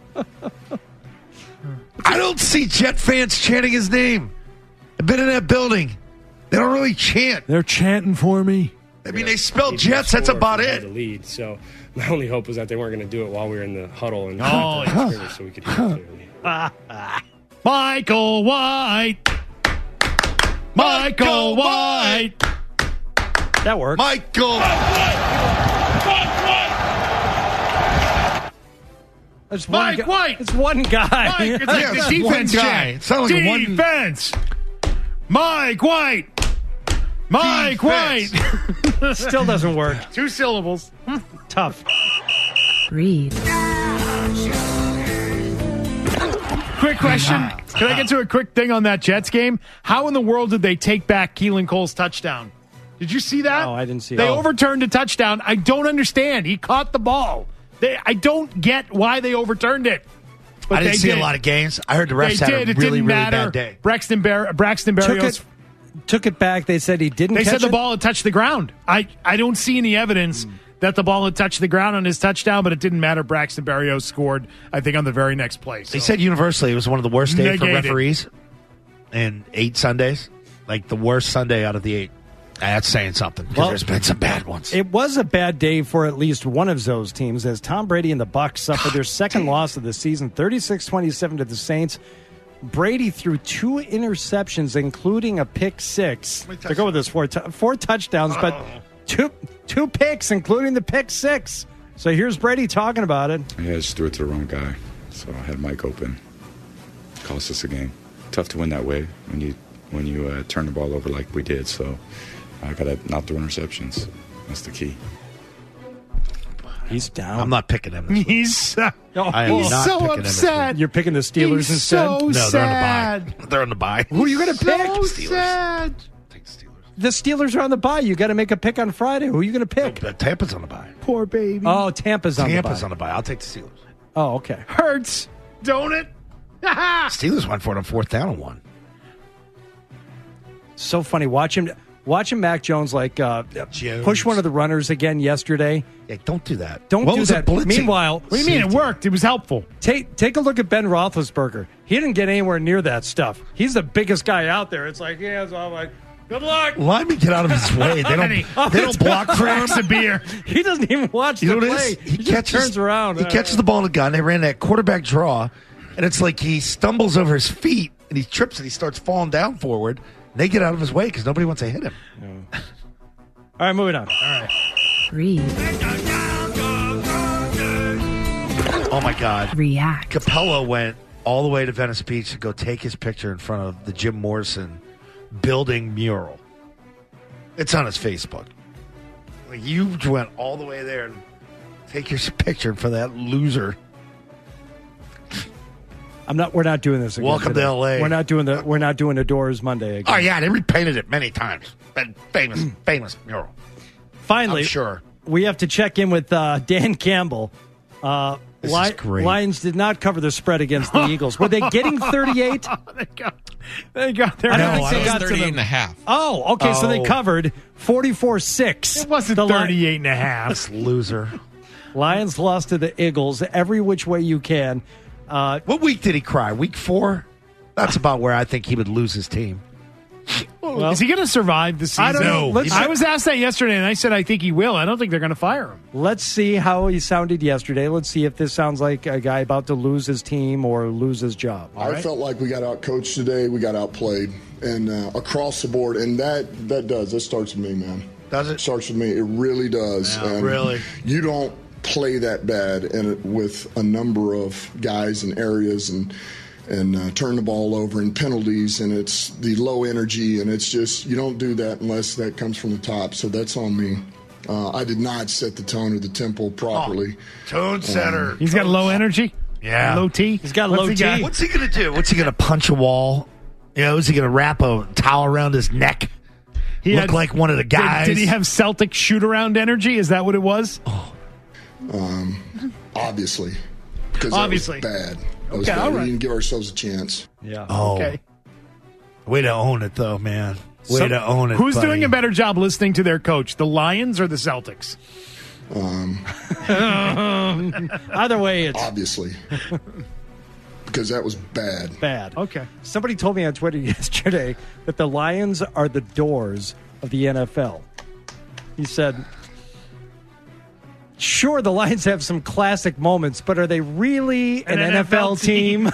Speaker 5: I don't see Jet fans chanting his name. I've been in that building. They don't really chant.
Speaker 3: They're chanting for me.
Speaker 5: I mean, they spelled Jets. That's about
Speaker 18: The
Speaker 5: it.
Speaker 18: lead. So my only hope was that they weren't going to do it while we were in the huddle and
Speaker 3: Oh,
Speaker 18: the so we could hear it clearly.
Speaker 3: Michael White. Michael White.
Speaker 1: That worked.
Speaker 5: Michael.
Speaker 1: It's one
Speaker 3: Mike
Speaker 1: gu-
Speaker 3: White.
Speaker 1: It's one guy.
Speaker 3: Mike, it's like
Speaker 5: Yeah,
Speaker 3: the
Speaker 5: it's
Speaker 3: defense
Speaker 5: one guy.
Speaker 3: chant.
Speaker 5: It sounded like a one-
Speaker 3: defense. Mike White. Mike White.
Speaker 1: Still doesn't work.
Speaker 3: Two syllables.
Speaker 1: Tough.
Speaker 15: Read.
Speaker 3: Quick question. Can I get to a quick thing on that Jets game? How in the world did they take back Keelan Cole's touchdown? Did you see that?
Speaker 1: Oh, I didn't see
Speaker 3: They
Speaker 1: it.
Speaker 3: overturned a touchdown. I don't understand. He caught the ball. They, I don't get why they overturned it. But
Speaker 5: I didn't
Speaker 3: they
Speaker 5: see
Speaker 3: did.
Speaker 5: a lot of games. I heard the refs
Speaker 3: They
Speaker 5: had
Speaker 3: did.
Speaker 5: a
Speaker 3: It
Speaker 5: really,
Speaker 3: didn't
Speaker 5: really
Speaker 3: matter.
Speaker 5: bad day.
Speaker 3: Braxton, Bar- Braxton
Speaker 1: Took
Speaker 3: Berrios.
Speaker 1: it, took it back. They said he didn't
Speaker 3: They
Speaker 1: catch
Speaker 3: said the
Speaker 1: it?
Speaker 3: ball had touched the ground. I, I don't see any evidence that the ball had touched the ground on his touchdown, but it didn't matter. Braxton Berrios scored, I think, on the very next play. So.
Speaker 5: They said universally it was one of the worst days for
Speaker 3: Negated.
Speaker 5: referees in eight Sundays. Like the worst Sunday out of the eight. That's saying something because
Speaker 1: Well,
Speaker 5: there's been some bad ones.
Speaker 1: It was a bad day for at least one of those teams as Tom Brady and the Bucs suffered their second loss of the season, thirty-six twenty-seven to the Saints. Brady threw two interceptions, including a pick six. To go with this four, t- four touchdowns, but two two picks, including the pick six. So here's Brady talking about it.
Speaker 17: Yeah, I just threw it to the wrong guy. So I had Mike open. Cost us a game. Tough to win that way when you when you uh, turn the ball over like we did. So I got to not throw interceptions. That's the key.
Speaker 1: He's down.
Speaker 5: I'm not picking him. This week.
Speaker 3: He's, uh,
Speaker 5: I am
Speaker 3: he's
Speaker 5: not
Speaker 3: so
Speaker 5: picking him this
Speaker 3: upset.
Speaker 1: You're picking the Steelers
Speaker 3: He's
Speaker 1: instead?
Speaker 3: so
Speaker 5: No,
Speaker 3: sad.
Speaker 5: they're on the bye. They're on the bye.
Speaker 1: Who are you going to pick?
Speaker 3: So sad.
Speaker 1: The Steelers are on the bye. You got to make a pick on Friday. Who are you going to pick?
Speaker 5: No, Tampa's on the bye.
Speaker 3: Poor baby.
Speaker 1: Oh, Tampa's on
Speaker 5: Tampa's
Speaker 1: the
Speaker 5: on
Speaker 1: bye.
Speaker 5: the bye. I'll take the Steelers.
Speaker 1: Oh, okay.
Speaker 3: Hurts, don't it?
Speaker 5: Steelers went for it on fourth down and one.
Speaker 1: So funny. Watch him. Watching Mac Jones like uh,
Speaker 5: Jones.
Speaker 1: push one of the runners again yesterday.
Speaker 5: Yeah, don't do that.
Speaker 1: Don't
Speaker 5: What
Speaker 1: do
Speaker 5: was it,
Speaker 1: that.
Speaker 5: blitzing?
Speaker 1: Meanwhile,
Speaker 3: What do you mean? It worked. It was helpful.
Speaker 1: take take a look at Ben Roethlisberger. He didn't get anywhere near that stuff. He's the biggest guy out there. It's like, yeah, so I'm like, good luck.
Speaker 5: Linemen get out of his way. They don't. They don't block for him.
Speaker 3: Cracks a beer.
Speaker 1: He doesn't even watch
Speaker 5: You know
Speaker 1: the
Speaker 5: what
Speaker 1: play.
Speaker 5: it is?
Speaker 1: He, just
Speaker 5: catches,
Speaker 1: turns around.
Speaker 5: He catches the ball in the gun. They ran that quarterback draw, and it's like he stumbles over his feet and he trips and he starts falling down forward. And they get out of his way because nobody wants to hit him.
Speaker 1: All right, moving on. All right.
Speaker 15: Read.
Speaker 5: Oh my God!
Speaker 15: React.
Speaker 5: Capella went all the way to Venice Beach to go take his picture in front of the Jim Morrison building mural. It's on his Facebook. Like, you went all the way there and take your picture for that loser.
Speaker 1: I'm not. We're not doing this again.
Speaker 5: Welcome
Speaker 1: today.
Speaker 5: to L A.
Speaker 1: We're not doing the. We're not doing the Doors Monday again.
Speaker 5: Oh yeah, they repainted it many times. Been famous, famous mural.
Speaker 1: Finally,
Speaker 5: I'm sure.
Speaker 1: we have to check in with uh, Dan Campbell. Uh,
Speaker 5: This
Speaker 1: Li-
Speaker 5: is great.
Speaker 1: Lions did not cover the spread against the Eagles. Were they getting thirty-eight?
Speaker 3: they got, they got their.
Speaker 1: I don't
Speaker 19: No,
Speaker 1: think
Speaker 19: I
Speaker 1: they
Speaker 19: was
Speaker 1: got to
Speaker 19: thirty-eight
Speaker 1: them.
Speaker 19: and a half.
Speaker 1: Oh, okay. So they
Speaker 5: Oh.
Speaker 1: covered forty-four six.
Speaker 3: It wasn't
Speaker 1: The Li-
Speaker 3: thirty-eight and a half.
Speaker 5: This loser.
Speaker 1: Lions lost to the Eagles every which way you can. Uh,
Speaker 5: What week did he cry? Week four? That's about where I think he would lose his team.
Speaker 3: Well, is he going to survive the season?
Speaker 1: I don't know. Let's-
Speaker 3: I was asked that yesterday, and I said I think he will. I don't think they're going to fire him.
Speaker 1: Let's see how he sounded yesterday. Let's see if this sounds like a guy about to lose his team or lose his job.
Speaker 20: I
Speaker 1: right?
Speaker 20: felt like we got outcoached today. We got outplayed, and uh, across the board. And that that does. That starts with me, man.
Speaker 5: Does it?
Speaker 20: Starts with me. It really does.
Speaker 5: Yeah,
Speaker 20: and
Speaker 5: really.
Speaker 20: You don't play that bad, and with a number of guys and areas and. and uh, turn the ball over in penalties, and it's the low energy, and it's just you don't do that unless that comes from the top. So that's on me. Uh, I did not set the tone or the tempo properly.
Speaker 5: Oh, tone setter.
Speaker 20: Um,
Speaker 3: He's got low energy.
Speaker 5: Yeah.
Speaker 3: Low T.
Speaker 1: He's got
Speaker 3: What's
Speaker 1: low
Speaker 3: he
Speaker 1: T.
Speaker 3: got?
Speaker 5: What's he going to do? What's he going to punch a wall? You know, is he going to wrap a towel around his neck?
Speaker 3: He
Speaker 5: Look
Speaker 3: had-
Speaker 5: like one of the guys.
Speaker 3: Did, did he have Celtic shoot-around energy? Is that what it was?
Speaker 20: Um, obviously, because
Speaker 3: Obviously.
Speaker 20: that was bad. That was
Speaker 3: Okay,
Speaker 20: bad.
Speaker 3: all
Speaker 20: We
Speaker 3: right.
Speaker 20: didn't give ourselves a chance.
Speaker 1: Yeah.
Speaker 5: Oh.
Speaker 3: Okay.
Speaker 5: Way to own it, though, man. Way
Speaker 3: So,
Speaker 5: to own it.
Speaker 3: Who's
Speaker 5: buddy.
Speaker 3: doing a better job listening to their coach, the Lions or the Celtics?
Speaker 20: Um,
Speaker 1: Either way, it's
Speaker 20: obviously, because that was bad.
Speaker 1: bad.
Speaker 3: Okay.
Speaker 1: Somebody told me on Twitter yesterday that the Lions are the Doors of the N F L. He said, sure, the Lions have some classic moments, but are they really an,
Speaker 3: An
Speaker 1: N F L,
Speaker 3: N F L
Speaker 1: team?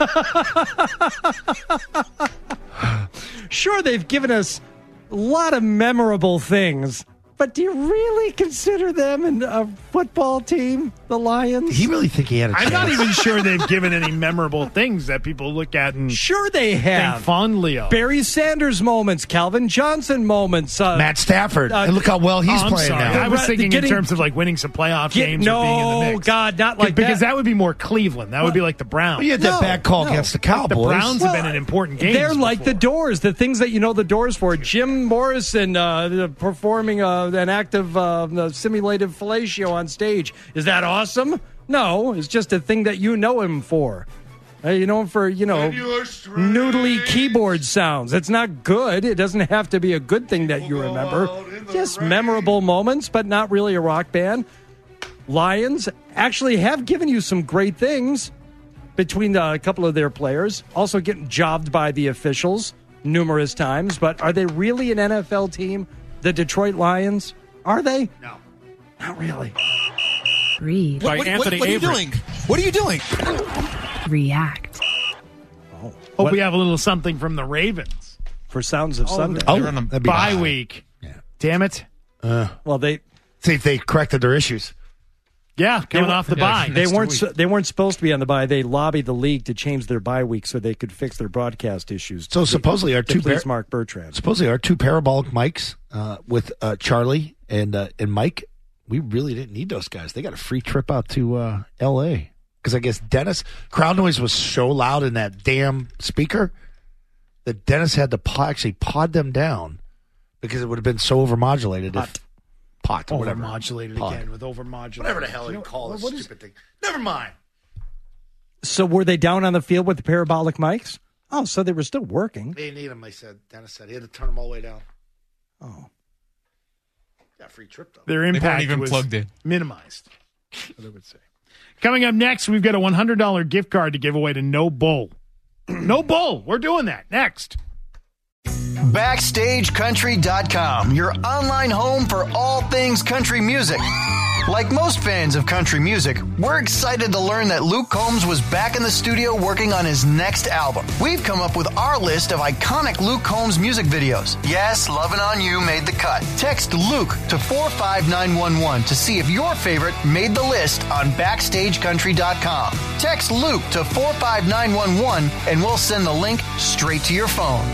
Speaker 1: Sure, they've given us a lot of memorable things, but do you really consider them an- a football team? The Lions?
Speaker 5: He really think he had a chance?
Speaker 3: I'm not even sure they've given any memorable things that people look at and
Speaker 1: sure they have.
Speaker 3: think fondly of.
Speaker 1: Barry Sanders moments, Calvin Johnson moments. Uh,
Speaker 5: Matt Stafford. Uh, and look how well he's
Speaker 3: oh,
Speaker 5: playing
Speaker 3: sorry.
Speaker 5: now.
Speaker 3: I was thinking
Speaker 1: getting,
Speaker 3: in terms of like winning some playoff
Speaker 1: get,
Speaker 3: games
Speaker 1: no,
Speaker 3: or being in the mix.
Speaker 1: God, not like
Speaker 3: because
Speaker 1: that.
Speaker 3: that would be more Cleveland. That would be like the Browns.
Speaker 5: Well, you had that
Speaker 1: No,
Speaker 5: bad call
Speaker 1: no.
Speaker 5: against the Cowboys.
Speaker 3: The Browns
Speaker 1: Well,
Speaker 3: have been an important game.
Speaker 1: They're like the Doors, the things that you know the Doors for. Jim Morrison uh, performing uh, an act of uh, simulated fellatio on stage. Is that awesome? No, it's just a thing that you know him for. Uh, you know him for, you know, noodly keyboard sounds. It's not good. It doesn't have to be a good thing that you remember. Just memorable moments, but not really a rock band. Lions actually have given you some great things between uh, a couple of their players. Also getting jobbed by the officials numerous times. But are they really an N F L team? The Detroit Lions? Are they?
Speaker 5: No.
Speaker 1: Not really.
Speaker 15: Read.
Speaker 19: What, what, what, what are you doing? What are you doing?
Speaker 15: React.
Speaker 3: Oh. Hope we have a little something from the Ravens.
Speaker 1: For Sounds of
Speaker 3: oh,
Speaker 1: Sunday.
Speaker 5: Oh,
Speaker 3: they're on a
Speaker 5: that'd be
Speaker 3: bye
Speaker 5: nice.
Speaker 3: week.
Speaker 5: Yeah.
Speaker 3: Damn it.
Speaker 5: Uh,
Speaker 1: well, they...
Speaker 5: See if they corrected their issues.
Speaker 3: Yeah, coming
Speaker 1: they,
Speaker 3: off the bye.
Speaker 1: They weren't su- they weren't supposed to be on the bye. They lobbied the league to change their bye week so they could fix their broadcast issues.
Speaker 5: So supposedly our two
Speaker 1: please
Speaker 5: par-
Speaker 1: Mark Bertrand.
Speaker 5: Supposedly our two parabolic mics uh, with uh, Charlie and uh, and Mike, we really didn't need those guys. They got a free trip out to uh, L A because I guess Dennis crowd noise was so loud in that damn speaker that Dennis had to po- actually pod them down because it would have been so overmodulated. If, pot or whatever.
Speaker 3: Overmodulated
Speaker 5: Pod.
Speaker 3: again with overmodulated.
Speaker 5: Whatever the hell you,
Speaker 3: know,
Speaker 5: call this
Speaker 3: what
Speaker 5: stupid
Speaker 3: is,
Speaker 5: thing. Never mind.
Speaker 1: So were they down on the field with the parabolic mics? Oh, so they were still working.
Speaker 5: They didn't need them, they said. Dennis said he had to turn them all the way down.
Speaker 1: Oh.
Speaker 5: Got a free trip, though.
Speaker 3: Their
Speaker 19: They
Speaker 3: impact
Speaker 19: weren't even
Speaker 3: was
Speaker 19: plugged in.
Speaker 3: minimized. What I would say. Coming up next, we've got a one hundred dollars gift card to give away to No Bull. No Bull. We're doing that next.
Speaker 9: Backstage Country dot com, your online home for all things country music. Like most fans of country music, we're excited to learn that Luke Combs was back in the studio working on his next album. We've come up with our list of iconic Luke Combs music videos. Yes, Lovin' On You made the cut. Text Luke to four five nine one one to see if your favorite made the list on Backstage Country dot com. Text Luke to four five nine one one and we'll send the link straight to your phone.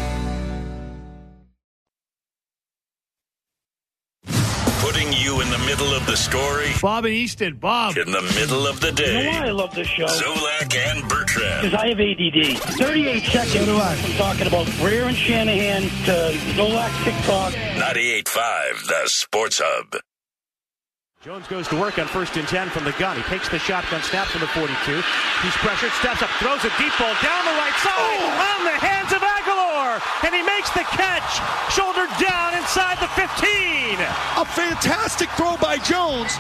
Speaker 2: Putting you in the middle of the story.
Speaker 3: Bob and Easton. Bob.
Speaker 2: In the middle of the day.
Speaker 12: You know why I love this show?
Speaker 2: Zolak and Bertrand.
Speaker 12: Because I have A D D. thirty-eight seconds from talking about Greer and Shanahan to Zolak TikTok.
Speaker 2: ninety-eight point five, the Sports Hub.
Speaker 4: Jones goes to work on first and ten from the gun. He takes the shotgun snap from the forty-two. He's pressured, steps up, throws a deep ball down the right side oh. on the hands of Aguilar. And he makes the catch. Shoulder down inside the fifteen.
Speaker 19: A fantastic throw by Jones.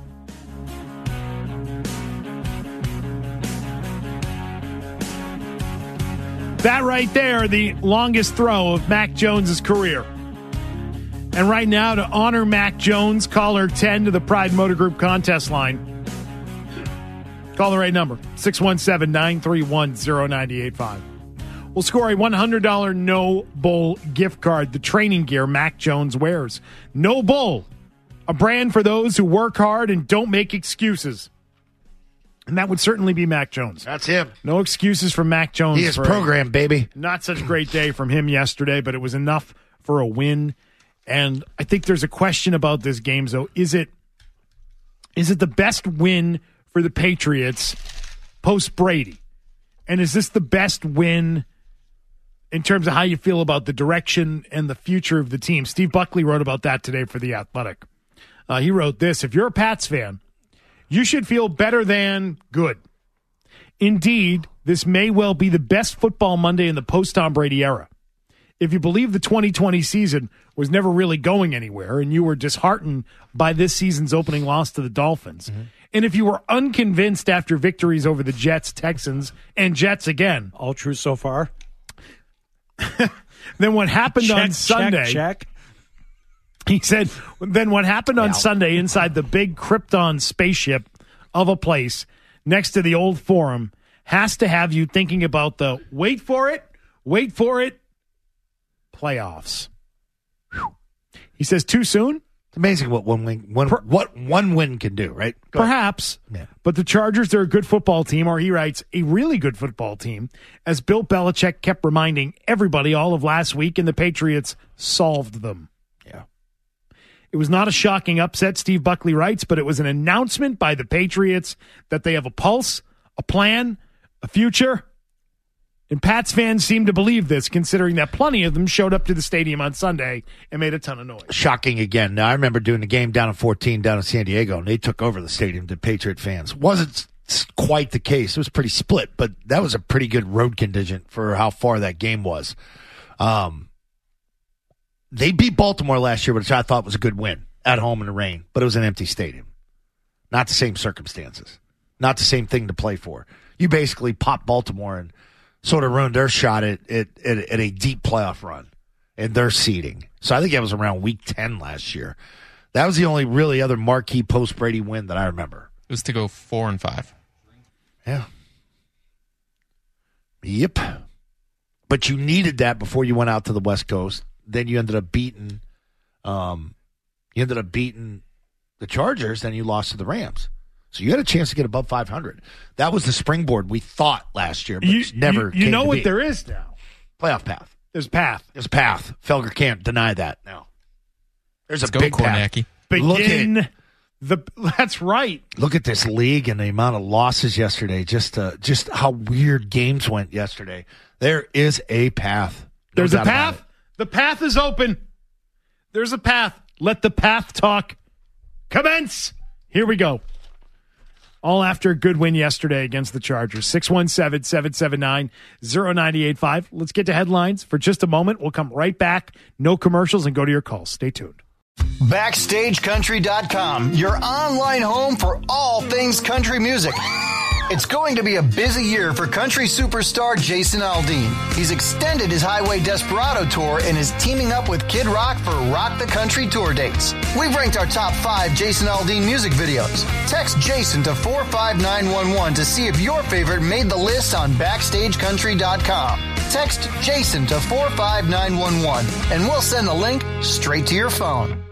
Speaker 3: That right there, the longest throw of Mac Jones' career. And right now, to honor Mac Jones, caller ten to the Pride Motor Group contest line. Call the right number, six one seven, nine three one, zero nine eight five. We'll score a one hundred dollars No Bull gift card, the training gear Mac Jones wears. No Bull, a brand for those who work hard and don't make excuses. And that would certainly be Mac Jones.
Speaker 5: That's him.
Speaker 3: No excuses from Mac Jones.
Speaker 5: He is programmed, baby.
Speaker 3: Not such a great day from him yesterday, but it was enough for a win. And I think there's a question about this game, though. Is it is it the best win for the Patriots post Brady? And is this the best win in terms of how you feel about the direction and the future of the team? Steve Buckley wrote about that today for The Athletic. Uh, he wrote this: if you're a Pats fan, you should feel better than good. Indeed, this may well be the best football Monday in the post-Tom Brady era. If you believe the twenty twenty season was never really going anywhere and you were disheartened by this season's opening loss to the Dolphins, mm-hmm. and if you were unconvinced after victories over the Jets, Texans, and Jets again.
Speaker 1: All true so far.
Speaker 3: Then what happened
Speaker 1: check,
Speaker 3: on Sunday.
Speaker 1: Check, check.
Speaker 3: He said, then what happened on
Speaker 1: Wow.
Speaker 3: Sunday inside the big Krypton spaceship of a place next to the old Forum has to have you thinking about the wait for it, wait for it, playoffs. Whew. He says, too soon?
Speaker 5: It's amazing what one win, one, per, what one win can do, right?
Speaker 3: Go Perhaps. Yeah. But the Chargers, they're a good football team, or he writes, a really good football team, as Bill Belichick kept reminding everybody all of last week, and the Patriots solved them.
Speaker 5: Yeah.
Speaker 3: It was not a shocking upset, Steve Buckley writes, but it was an announcement by the Patriots that they have a pulse, a plan, a future. And Pats fans seem to believe this, considering that plenty of them showed up to the stadium on Sunday and made a ton of noise.
Speaker 5: Shocking again. Now, I remember doing the game down in fourteen down in San Diego, and they took over the stadium to Patriot fans. Wasn't quite the case. It was pretty split, but that was a pretty good road contingent for how far that game was. Um, they beat Baltimore last year, which I thought was a good win at home in the rain, but it was an empty stadium. Not the same circumstances. Not the same thing to play for. You basically popped Baltimore and sort of ruined their shot at, at, at, at a deep playoff run and their seeding. So I think that was around week ten last year. That was the only really other marquee post-Brady win that I remember.
Speaker 21: It was to go four and five.
Speaker 5: Yeah. Yep. But you needed that before you went out to the West Coast. Then you ended up beating um, you ended up beating the Chargers, then you lost to the Rams. So you had a chance to get above five hundred. That was the springboard we thought last year, but
Speaker 3: you,
Speaker 5: never
Speaker 3: You, you
Speaker 5: came
Speaker 3: know
Speaker 5: to
Speaker 3: what
Speaker 5: be.
Speaker 3: there is now?
Speaker 5: Playoff path.
Speaker 3: There's path.
Speaker 5: There's path. Felger can't deny that now. There's
Speaker 21: Let's
Speaker 5: a
Speaker 21: go,
Speaker 5: big
Speaker 21: Kornacki.
Speaker 5: path. Begin
Speaker 3: Look at, the. That's right.
Speaker 5: Look at this league and the amount of losses yesterday. Just uh, just how weird games went yesterday. There is a path. No
Speaker 3: There's a
Speaker 5: doubt about
Speaker 3: path. The path is open. There's a path. Let the path talk commence. Here we go. All after a good win yesterday against the Chargers. six one seven, seven seven nine, zero nine eight five. Let's get to headlines for just a moment. We'll come right back. No commercials and go to your calls. Stay tuned.
Speaker 9: Backstage Country dot com, your online home for all things country music. It's going to be a busy year for country superstar Jason Aldean. He's extended his Highway Desperado tour and is teaming up with Kid Rock for Rock the Country tour dates. We've ranked our top five Jason Aldean music videos. Text Jason to four five nine one one to see if your favorite made the list on Backstage Country dot com. Text Jason to four five nine one one and we'll send the link straight to your phone.